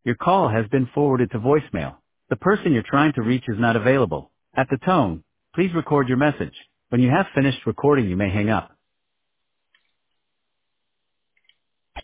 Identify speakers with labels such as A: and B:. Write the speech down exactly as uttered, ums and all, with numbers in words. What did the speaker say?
A: Your call has been forwarded to voicemail. The person you're trying to reach is not available. At the tone, please record your message. When you have finished recording, you may hang up.